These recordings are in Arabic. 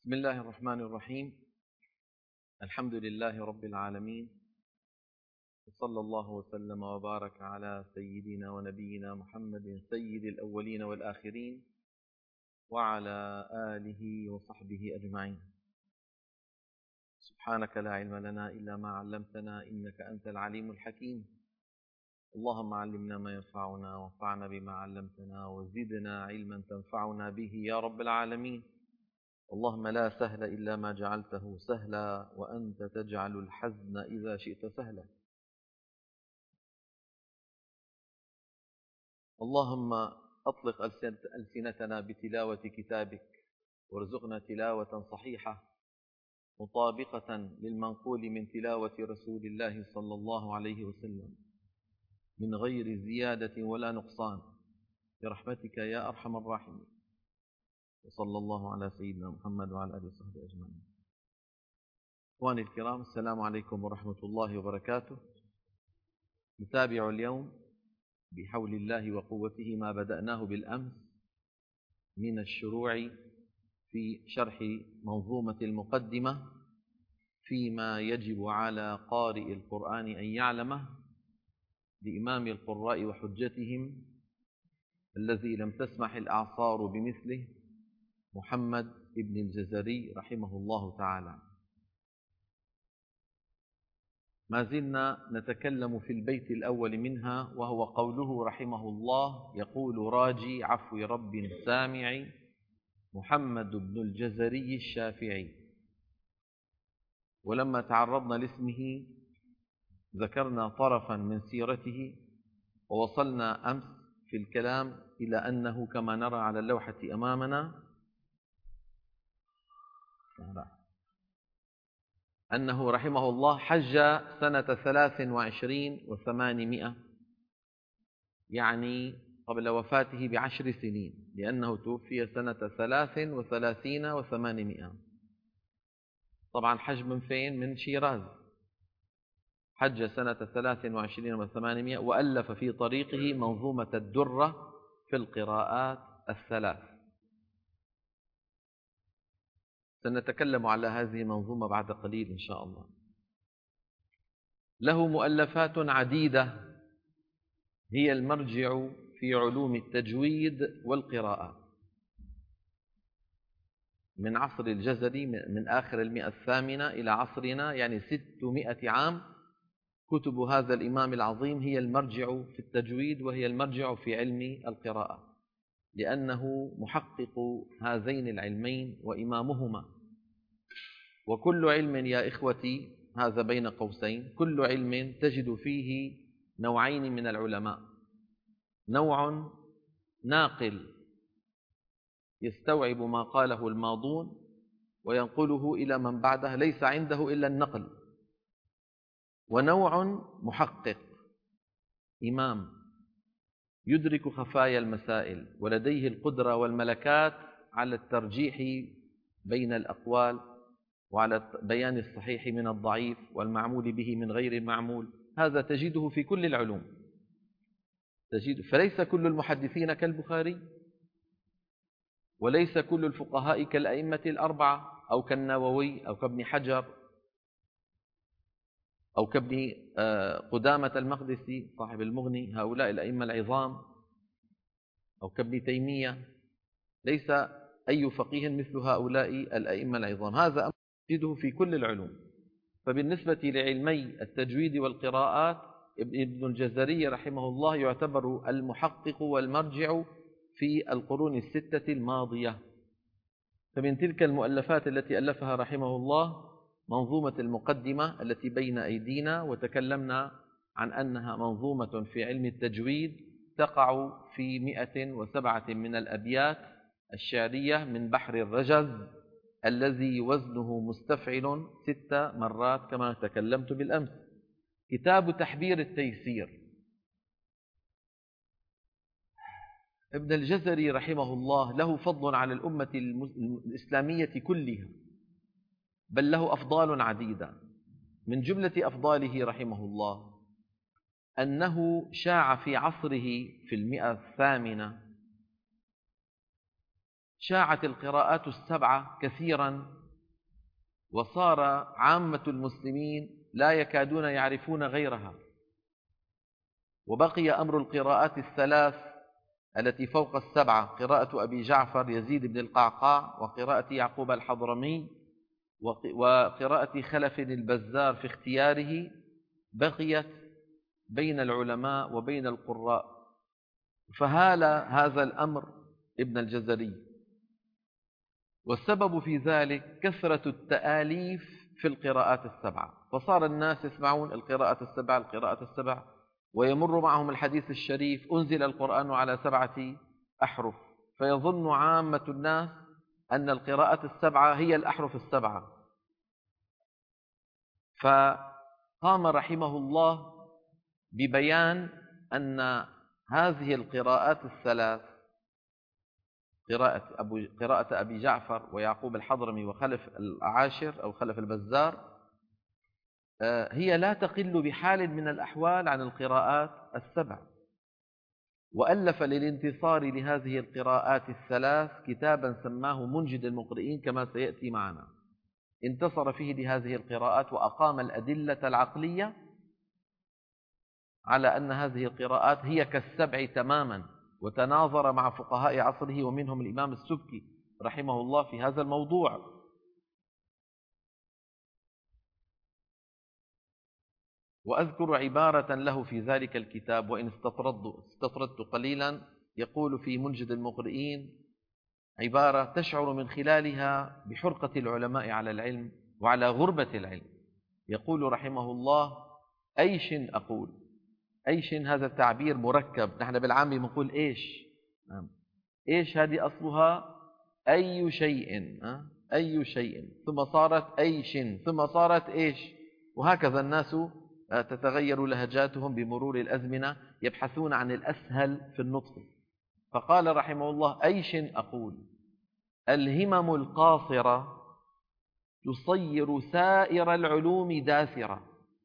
بسم الله الرحمن الرحيم. الحمد لله رب العالمين، وصلى الله وسلم وبارك على سيدنا ونبينا محمد سيد الأولين والآخرين وعلى آله وصحبه أجمعين. سبحانك لا علم لنا إلا ما علمتنا إنك أنت العليم الحكيم. اللهم علمنا ما ينفعنا وانفعنا بما علمتنا وزدنا علما تنفعنا به يا رب العالمين. اللهم لا سهل إلا ما جعلته سهلا وأنت تجعل الحزن إذا شئت سهلا. اللهم أطلق ألسنتنا بتلاوة كتابك وارزقنا تلاوة صحيحة مطابقة للمنقول من تلاوة رسول الله صلى الله عليه وسلم من غير زيادة ولا نقصان برحمتك يا أرحم الراحمين. وصلى الله على سيدنا محمد وعلى آله وصحبه أجمعين. إخواني الكرام، السلام عليكم ورحمة الله وبركاته. نتابع اليوم بحول الله وقوته ما بدأناه بالأمس من الشروع في شرح منظومة المقدمة فيما يجب على قارئ القرآن أن يعلمه لإمام القراء وحجتهم الذي لم تسمح الأعصار بمثله، محمد ابن الجزري رحمه الله تعالى. ما زلنا نتكلم في البيت الأول منها، وهو قوله رحمه الله يقول راجي عفو رب سامع محمد بن الجزري الشافعي. ولما تعرضنا لاسمه ذكرنا طرفا من سيرته، ووصلنا أمس في الكلام إلى أنه كما نرى على اللوحة أمامنا أنه رحمه الله حج سنة 23 و800، يعني قبل وفاته ب10 سنين، لأنه توفي سنة 33 و800. طبعا حج من فين؟ من شيراز. حج سنة 23 و800 وألف في طريقه منظومة الدرة في القراءات الثلاث. سنتكلم على هذه المنظومة بعد قليل إن شاء الله. له مؤلفات عديدة هي المرجع في علوم التجويد والقراءات من عصر الجزري، من آخر 108 إلى عصرنا، يعني 600 عام. كتب هذا الإمام العظيم هي المرجع في التجويد وهي المرجع في علم القراءة، لأنه محقق هذين العلمين وإمامهما. وكل علم يا إخوتي، هذا بين قوسين، كل علم تجد فيه نوعين من العلماء: نوع ناقل يستوعب ما قاله الماضون وينقله إلى من بعده ليس عنده إلا النقل، ونوع محقق إمام يدرك خفايا المسائل ولديه القدرة والملكات على الترجيح بين الأقوال وعلى بيان الصحيح من الضعيف والمعمول به من غير المعمول. هذا تجده في كل العلوم، فليس كل المحدثين كالبخاري، وليس كل الفقهاء كالأئمة الأربعة أو كالنووي أو كابن حجر أو كابن قدامة المقدسي صاحب المغني، هؤلاء الأئمة العظام، أو كابن تيمية. ليس أي فقيه مثل هؤلاء الأئمة العظام. هذا أمر تجده في كل العلوم. فبالنسبة لعلمي التجويد والقراءات، ابن الجزري رحمه الله يعتبر المحقق والمرجع في القرون ال6 الماضية. فمن تلك المؤلفات التي ألفها رحمه الله منظومة المقدمة التي بين أيدينا، وتكلمنا عن أنها منظومة في علم التجويد تقع في 107 من الأبيات الشعرية من بحر الرجز الذي وزنه مستفعل 6 مرات كما تكلمت بالأمس. كتاب تحبير التيسير. ابن الجزري رحمه الله له فضل على الأمة الإسلامية كلها، بل له أفضال عديدة. من جملة أفضاله رحمه الله أنه شاع في عصره في 108 شاعت القراءات السبعة كثيرا وصار عامة المسلمين لا يكادون يعرفون غيرها، وبقي أمر القراءات الثلاث التي فوق السبعة، قراءة أبي جعفر يزيد بن القعقاع، وقراءة يعقوب الحضرمي، وقراءة خلف البزار في اختياره، بقيت بين العلماء وبين القراء. فهال هذا الأمر ابن الجزري، والسبب في ذلك كثرة التآليف في القراءات السبعة، فصار الناس يسمعون القراءة السبع، ويمر معهم الحديث الشريف أنزل القرآن على 7 أحرف، فيظن عامة الناس أن القراءة السبعة هي الأحرف السبعة. فقام رحمه الله ببيان أن هذه القراءات الثلاث، قراءة أبي جعفر ويعقوب الحضرمي وخلف العاشر أو خلف البزار، هي لا تقل بحال من الأحوال عن القراءات السبع. وألف للانتصار لهذه القراءات الثلاث كتابا سماه منجد المقرئين كما سيأتي معنا، انتصر فيه لهذه القراءات وأقام الأدلة العقلية على أن هذه القراءات هي كالسبع تماما، وتناظر مع فقهاء عصره ومنهم الإمام السبكي رحمه الله في هذا الموضوع. وأذكر عبارة له في ذلك الكتاب وإن استطردت قليلا، يقول في منجد المقرئين عبارة تشعر من خلالها بحرقة العلماء على العلم وعلى غربة العلم. يقول رحمه الله: أيش أقول. أيش هذا التعبير مركب، نحن بالعامي بنقول إيش. إيش هذه أصلها أي شيء، أي شيء، ثم صارت أيش، ثم صارت إيش، وهكذا الناس تتغير لهجاتهم بمرور الأزمنة، يبحثون عن الأسهل في النطق. فقال رحمه الله: أيش أقول. الهمم القاصرة تصير سائر العلوم داثرة،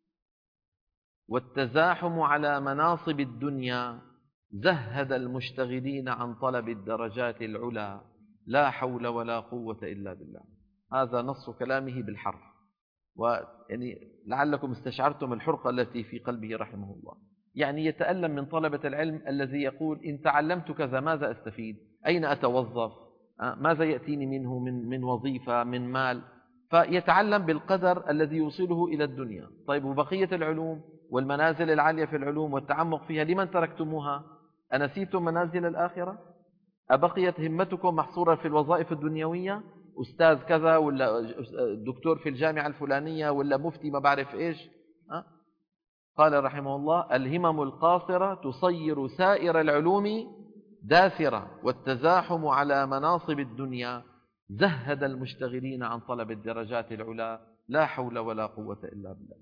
والتزاحم على مناصب الدنيا زهد المشتغلين عن طلب الدرجات العلى، لا حول ولا قوة إلا بالله. هذا نص كلامه بالحرف، ويعني لعلكم استشعرتم الحرقة التي في قلبه رحمه الله. يعني يتألم من طلبة العلم الذي يقول: إن تعلمت كذا ماذا أستفيد؟ أين أتوظف؟ ماذا يأتيني منه من وظيفة، من مال؟ فيتعلم بالقدر الذي يوصله إلى الدنيا. طيب، وبقية العلوم والمنازل العالية في العلوم والتعمق فيها لمن تركتموها؟ أنسيتم منازل الآخرة؟ أبقيت همتكم محصورة في الوظائف الدنيوية؟ أستاذ كذا، ولا دكتور في الجامعة الفلانية، ولا مفتي ما بعرف إيش. قال رحمه الله: الهمم القاصرة تصير سائر العلوم داثرة، والتزاحم على مناصب الدنيا زهد المشتغلين عن طلب الدرجات العلى، لا حول ولا قوة إلا بالله.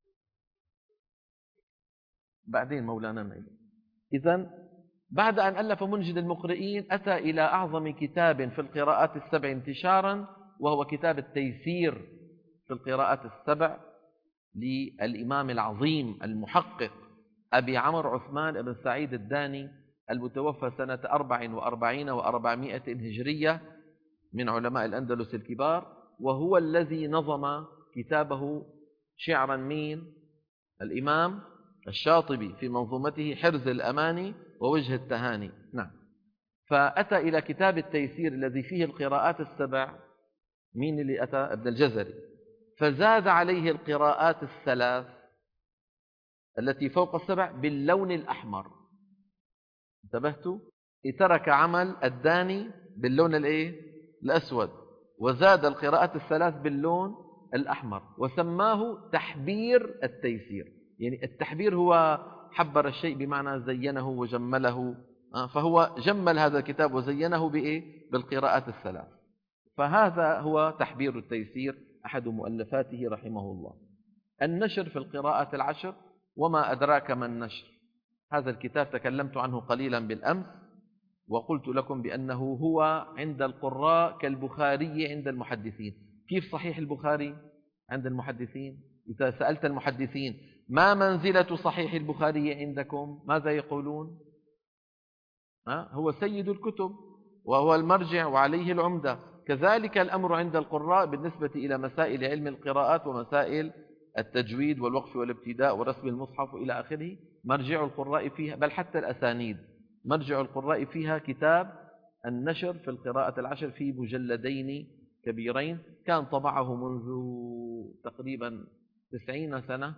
بعدين مولانا نعيد. إذن بعد أن ألف منجد المقرئين أتى إلى أعظم كتاب في القراءات السبع انتشارا، وهو كتاب التيسير في القراءات السبع للإمام العظيم المحقق أبي عمرو عثمان بن سعيد الداني، المتوفى سنة 44 و400 هجرية، من علماء الأندلس الكبار، وهو الذي نظم كتابه شعرا مين؟ الإمام الشاطبي في منظومته حرز الأماني ووجه التهاني. نعم. فأتى إلى كتاب التيسير الذي فيه القراءات السبع. مين اللي أتى؟ ابن الجزري. فزاد عليه القراءات الثلاث التي فوق السبع باللون الأحمر. انتبهتوا؟ ترك عمل الداني باللون الأسود، وزاد القراءات الثلاث باللون الأحمر، وسماه تحبير التيسير. يعني التحبير هو حبر الشيء بمعنى زينه وجمله، فهو جمل هذا الكتاب وزينه بالقراءات الثلاث. فهذا هو تحبير التيسير، أحد مؤلفاته رحمه الله. النشر في القراءات العشر، وما أدراك ما النشر. هذا الكتاب تكلمت عنه قليلا بالأمس، وقلت لكم بأنه هو عند القراء كالبخاري عند المحدثين. كيف صحيح البخاري عند المحدثين؟ إذا سألت المحدثين ما منزلة صحيح البخاري عندكم، ماذا يقولون؟ هو سيد الكتب وهو المرجع وعليه العمدة. كذلك الأمر عند القراء بالنسبة إلى مسائل علم القراءات ومسائل التجويد والوقف والابتداء ورسم المصحف وإلى آخره. مرجع القراء فيها، بل حتى الأسانيد مرجع القراء فيها كتاب النشر في القراءة العشر في مجلدين كبيرين، كان طبعه منذ تقريبا 90 سنة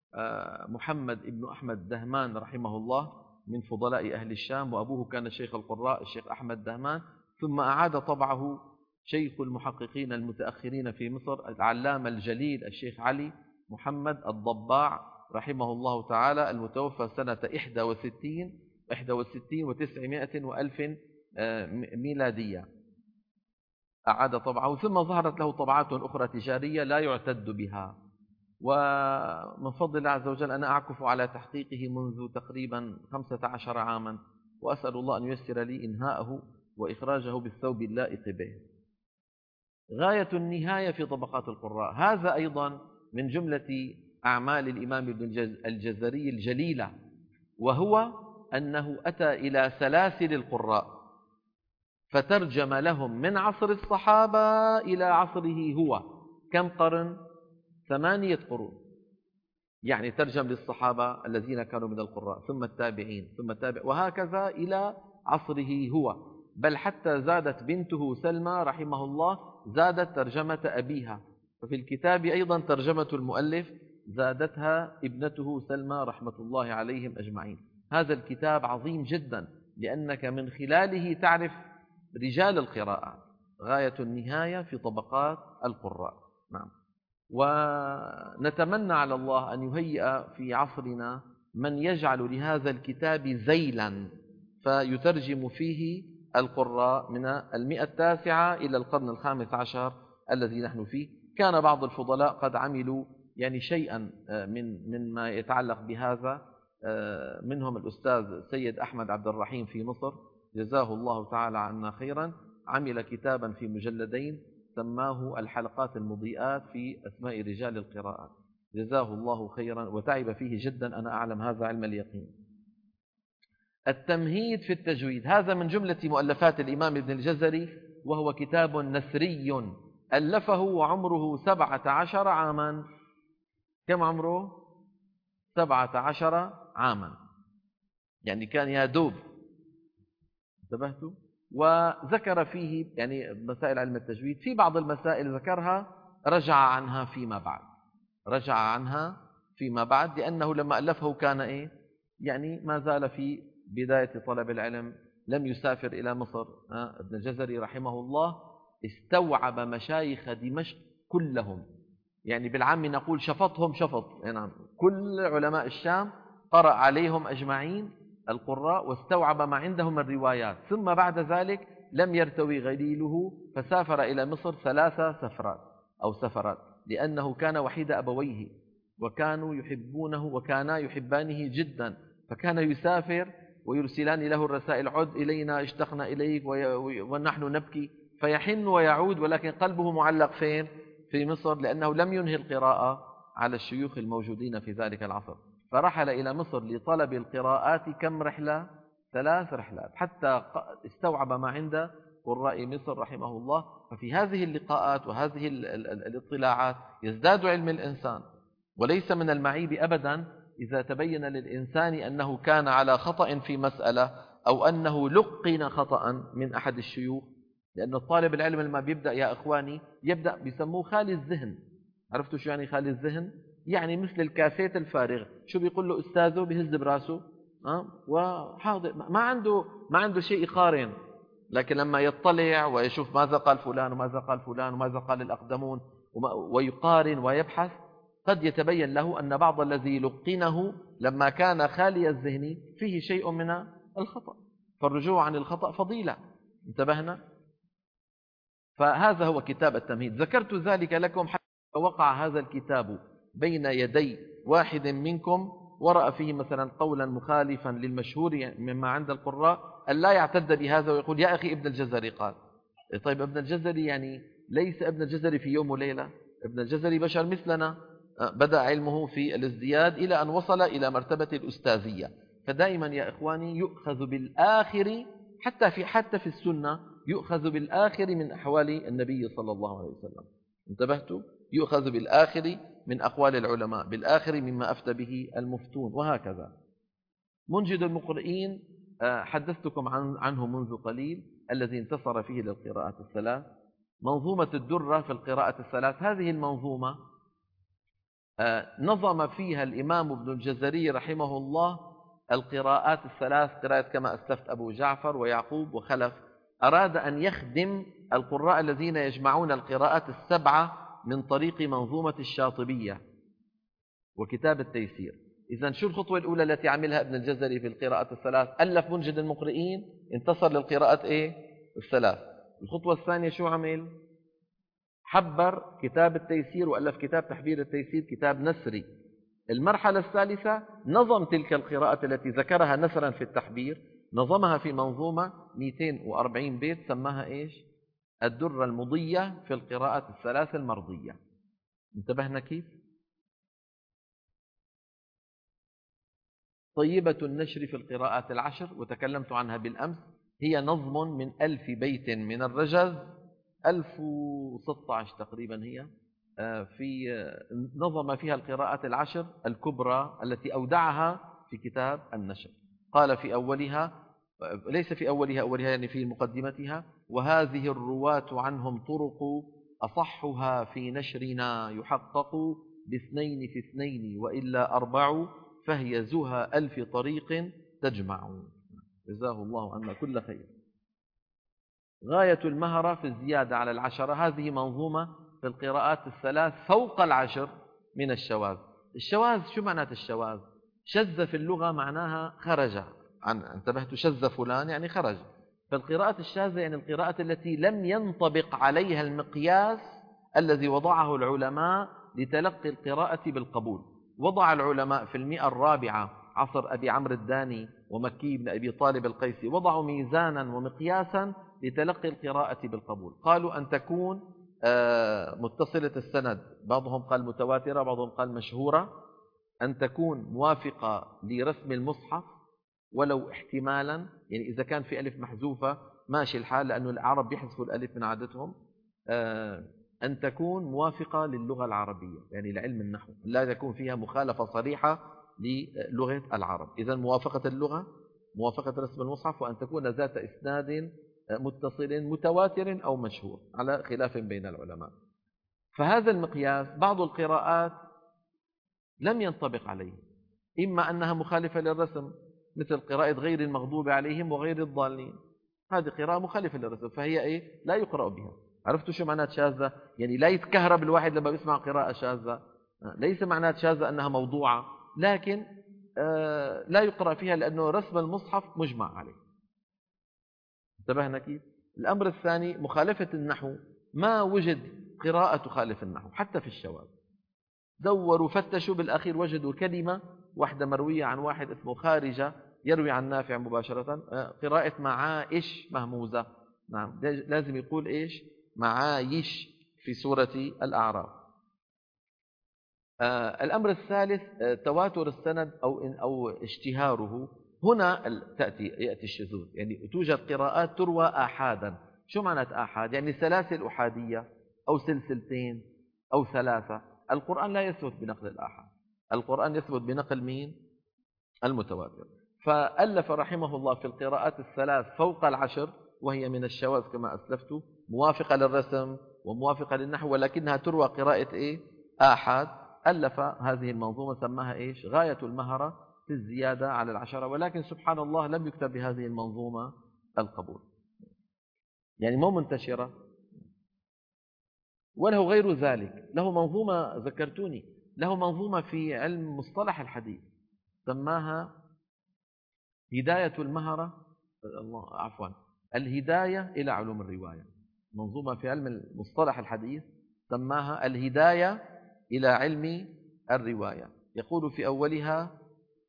محمد ابن أحمد دهمان رحمه الله من فضلاء أهل الشام، وأبوه كان شيخ القراء الشيخ أحمد دهمان. ثم أعاد طبعه شيخ المحققين المتأخرين في مصر العلامة الجليل الشيخ علي محمد الضباع رحمه الله تعالى، المتوفى سنة 61 و900 وألف ميلادية. أعاد طبعه، ثم ظهرت له طبعات أخرى تجارية لا يعتد بها، ومن فضل الله عز وجل أنا أعكف على تحقيقه منذ تقريبا 15 عاما، وأسأل الله أن ييسر لي إنهاءه وإخراجه بالثوب اللائق به. غاية النهاية في طبقات القراء، هذا أيضا من جملة أعمال الإمام ابن الجزري الجليلة، وهو أنه أتى إلى سلاسل القراء فترجم لهم من عصر الصحابة إلى عصره هو. كم قرن؟ 8 قرون. يعني ترجم للصحابة الذين كانوا من القراء، ثم التابعين، ثم التابع، وهكذا إلى عصره هو. بل حتى زادت بنته سلمى رحمه الله زادت ترجمة أبيها، ففي الكتاب أيضا ترجمة المؤلف زادتها ابنته سلمى رحمة الله عليهم أجمعين. هذا الكتاب عظيم جدا لأنك من خلاله تعرف رجال القراءة. غاية النهاية في طبقات القراء. نعم. ونتمنى على الله أن يهيئ في عصرنا من يجعل لهذا الكتاب ذيلا فيترجم فيه القراء من 109 إلى القرن 15 الذي نحن فيه. كان بعض الفضلاء قد عملوا يعني شيئا مما يتعلق بهذا، منهم الأستاذ سيد أحمد عبد الرحيم في مصر جزاه الله تعالى عنا خيرا، عمل كتابا في مجلدين سماه الحلقات المضيئات في أسماء رجال القراءات، جزاه الله خيرا وتعب فيه جدا، أنا أعلم هذا علم اليقين. التمهيد في التجويد هذا من جملة مؤلفات الإمام ابن الجزري، وهو كتاب نثري ألفه وعمره 17 عاما. كم عمره؟ 17 عاما، يعني كان يدوب. انتبهتوا؟ وذكر فيه يعني مسائل علم التجويد، في بعض المسائل ذكرها رجع عنها فيما بعد لأنه لما ألفه كان يعني ما زال في بداية طلب العلم، لم يسافر إلى مصر. ابن الجزري رحمه الله استوعب مشايخ دمشق كلهم، يعني بالعام نقول شفطهم شفط، يعني كل علماء الشام قرأ عليهم أجمعين القراء واستوعب ما عندهم من الروايات. ثم بعد ذلك لم يرتوي غليله فسافر إلى مصر 3 سفرات لأنه كان وحيد أبويه وكانوا يحبونه وكانا يحبانه جدا، فكان يسافر ويرسلان له الرسائل: عد إلينا اشتقنا إليك ونحن نبكي، فيحن ويعود ولكن قلبه معلق فين؟ في مصر، لأنه لم ينهي القراءة على الشيوخ الموجودين في ذلك العصر. فرحل إلى مصر لطلب القراءات كم رحلة؟ 3 رحلات حتى استوعب ما عند قراء مصر رحمه الله. ففي هذه اللقاءات وهذه الاطلاعات يزداد علم الإنسان، وليس من المعيب أبدا إذا تبين للإنسان أنه كان على خطأ في مسألة أو أنه لقن خطأ من أحد الشيوخ. لأن الطالب العلم لما بيبدأ يا إخواني يبدأ بيسموه خالي الذهن. عرفتوا شو يعني خالي الذهن؟ يعني مثل الكاسيت الفارغ، شو بيقول له أستاذه؟ بيهز براسه وحاضر، ما عنده شيء يقارن. لكن لما يطلع ويشوف ماذا قال فلان وماذا قال فلان وماذا قال الأقدمون ويقارن ويبحث، قد يتبين له أن بعض الذي لقنه لما كان خالي الذهن فيه شيء من الخطأ، فالرجوع عن الخطأ فضيلة. انتبهنا؟ فهذا هو كتاب التمهيد. ذكرت ذلك لكم حتى وقع هذا الكتاب بين يدي واحد منكم ورأى فيه مثلا قولا مخالفا للمشهور مما عند القراء، أن لا يعتد بهذا ويقول: يا أخي ابن الجزري قال. طيب ابن الجزري يعني ليس ابن الجزري في يوم وليلة، ابن الجزري بشر مثلنا، بدأ علمه في الازدياد إلى أن وصل إلى مرتبة الأستاذية. فدائما يا إخواني يؤخذ بالآخر حتى في السنة يؤخذ بالآخر من أحوال النبي صلى الله عليه وسلم. انتبهتوا؟ يؤخذ بالآخر من أقوال العلماء، بالآخر مما أفتى به المفتون، وهكذا. منجد المقرئين حدثتكم عنه منذ قليل، الذي انتصر فيه للقراءات الثلاث. منظومة الدرة في القراءة الثلاث، هذه المنظومة نظم فيها الإمام ابن الجزري رحمه الله القراءات الثلاث، قراءة كما أسلفت أبو جعفر ويعقوب وخلف. أراد أن يخدم القراء الذين يجمعون القراءات السبعة من طريق منظومة الشاطبية وكتاب التيسير. إذن شو الخطوة الأولى التي عملها ابن الجزري في القراءات الثلاث؟ ألف منجد المقرئين، انتصر للقراءات الثلاث. الخطوة الثانية شو عمل؟ حبر كتاب التيسير وألف كتاب تحبير التيسير، كتاب نسري. المرحلة الثالثة نظم تلك القراءة التي ذكرها نسرا في التحبير، نظمها في منظومة 240 بيت، سماها الدرة المضية في القراءة الثلاث المرضية. انتبهنا كيف؟ طيبة النشر في القراءات العشر، وتكلمت عنها بالأمس، هي نظم من 1000 بيت من الرجز، 1016 تقريبا هي، في نظم فيها القراءات العشر الكبرى التي أودعها في كتاب النشر. قال في أولها، ليس في أولها يعني في مقدمتها: وهذه الرواة عنهم طرق أصحها في نشرنا يحقق باثنين في اثنين وإلا أربع، فهي زها 1000 طريق تجمع. جزاه الله عنا كل خير. غاية المهرة في الزيادة على العشرة، هذه منظومة في القراءات الثلاث فوق العشر من الشواذ. الشواذ شو معنات الشواذ؟ شذ في اللغة معناها خرج عن، انتبهت؟ شذ فلان يعني خرج. فالقراءة الشاذة يعني القراءة التي لم ينطبق عليها المقياس الذي وضعه العلماء لتلقي القراءة بالقبول. وضع العلماء في 104 عصر أبي عمرو الداني ومكي بن أبي طالب القيسي، وضعوا ميزانا ومقياسا لتلقي القراءة بالقبول. قالوا أن تكون متصلة السند، بعضهم قال متواترة، بعضهم قال مشهورة، أن تكون موافقة لرسم المصحف ولو احتمالا، يعني إذا كان في ألف محذوفة ماشي الحال، لأن العرب يحذفوا الألف من عادتهم. أن تكون موافقة للغة العربية، يعني لعلم النحو، لا يكون فيها مخالفة صريحة للغة العرب. إذن موافقة اللغة، موافقة رسم المصحف، وأن تكون ذات إسناد متصل متواتر أو مشهور، على خلاف بين العلماء. فهذا المقياس بعض القراءات لم ينطبق عليه، إما أنها مخالفة للرسم مثل قراءة غير المغضوب عليهم وغير الضالين، هذه قراءة مخالفة للرسم، فهي لا يقرأ بها. عرفتوا شو معنات شاذة؟ يعني لا يتكهرب الواحد لما بيسمع قراءة شاذة. ليس معنات شاذة أنها موضوعة، لكن لا يقرأ فيها لأنه رسم المصحف مجمع عليه. انتبهنا كيف؟ الأمر الثاني مخالفة النحو، ما وجد قراءة تخالف النحو حتى في الشواذ. دوروا فتشوا، بالأخير وجدوا كلمة واحدة مروية عن واحد اسمه خارجة يروي عن نافع مباشرة، قراءة معايش مهموزة. نعم، لازم يقول معايش في سورة الأعراف. الأمر الثالث تواتر السند أو اشتهاره. هنا يأتي الشذوذ، يعني توجد قراءات تروى آحادا. شو معنات آحاد؟ يعني سلاسل أحادية أو سلسلتين أو ثلاثة. القرآن لا يثبت بنقل الآحاد، القرآن يثبت بنقل مين؟ المتواتر. فألف رحمه الله في القراءات الثلاث فوق العشر، وهي من الشواذ كما أسلفت، موافقة للرسم وموافقة للنحو، ولكنها تروى قراءة آحاد. ألف هذه المنظومة سماها غاية المهرة في الزيادة على العشرة، ولكن سبحان الله لم يكتب بهذه المنظومة القبول، يعني مو منتشرة. وله غير ذلك، له منظومة، ذكرتوني، له منظومة في علم مصطلح الحديث سماها هداية المهرة، الهداية إلى علوم الرواية. منظومة في علم مصطلح الحديث سماها الهداية إلى علم الرواية. يقول في أولها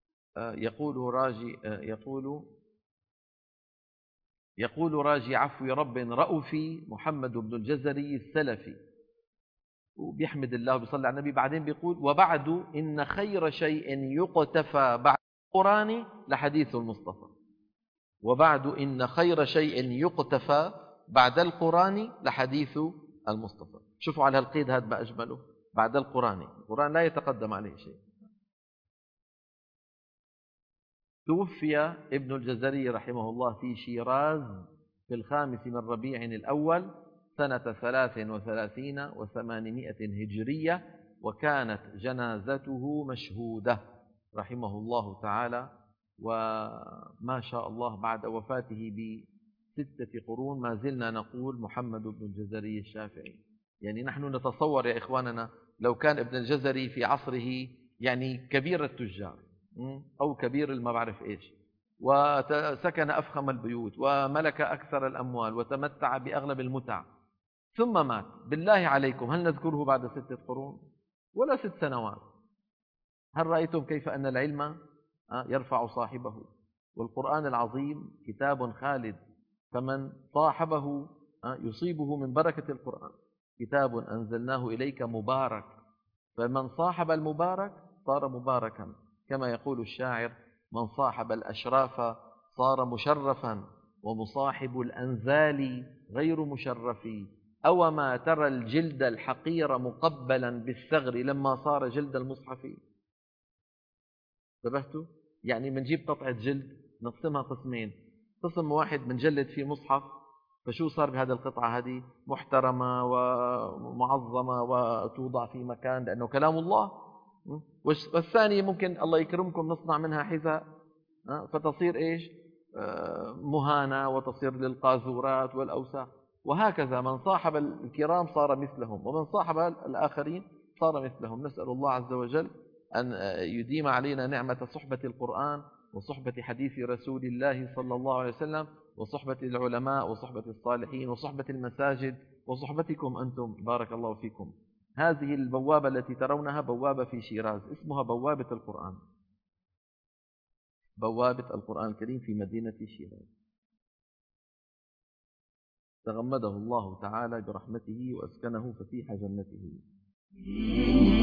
يقول راجي عفو رب رؤوفي محمد بن الجزري السلفي، وبيحمد الله وبيصلي على النبي. بعدين بيقول: وبعد إن خير شيء يقتفى بعد القرآن لحديث المصطفى. وبعد إن خير شيء يقتفى بعد القرآن لحديث المصطفى. شوفوا على القيد هذا ما أجمله، بعد القرآن لا يتقدم عليه شيء. توفي ابن الجزري رحمه الله في شيراز في 5 من ربيع الأول سنة 33 و800 هجرية، وكانت جنازته مشهودة رحمه الله تعالى. وما شاء الله بعد وفاته ب6 قرون ما زلنا نقول محمد بن الجزري الشافعي. يعني نحن نتصور يا إخواننا لو كان ابن الجزري في عصره يعني كبير التجار أو كبير ما بعرف إيش، وسكن أفخم البيوت وملك أكثر الأموال وتمتع بأغلب المتع، ثم مات، بالله عليكم هل نذكره بعد 6 قرون ولا 6 سنوات؟ هل رأيتم كيف أن العلم يرفع صاحبه؟ والقرآن العظيم كتاب خالد، فمن صاحبه يصيبه من بركة القرآن. كتاب أنزلناه إليك مبارك، فمن صاحب المبارك صار مباركا، كما يقول الشاعر: من صاحب الأشراف صار مشرفا، ومصاحب الأنزال غير مشرف. أوما ترى الجلد الحقير مقبلا بالثغر لما صار جلد المصحف. انتبهتوا؟ يعني بنجيب قطعة جلد نقسمها قسمين، قسم واحد بنجلد فيه مصحف، فشو صار بهذه القطعة؟ هذه محترمة ومعظمة وتوضع في مكان لأنه كلام الله. والثانية ممكن الله يكرمكم نصنع منها حذاء فتصير إيش؟ مهانة وتصير للقاذورات والأوساخ. وهكذا من صاحب الكرام صار مثلهم، ومن صاحب الآخرين صار مثلهم. نسأل الله عز وجل أن يديم علينا نعمة صحبة القرآن وصحبة حديث رسول الله صلى الله عليه وسلم وصحبة العلماء وصحبة الصالحين وصحبة المساجد وصحبتكم أنتم، بارك الله فيكم. هذه البوابة التي ترونها بوابة في شيراز اسمها بوابة القرآن، بوابة القرآن الكريم في مدينة شيراز. تغمده الله تعالى برحمته وأسكنه فسيح جنته.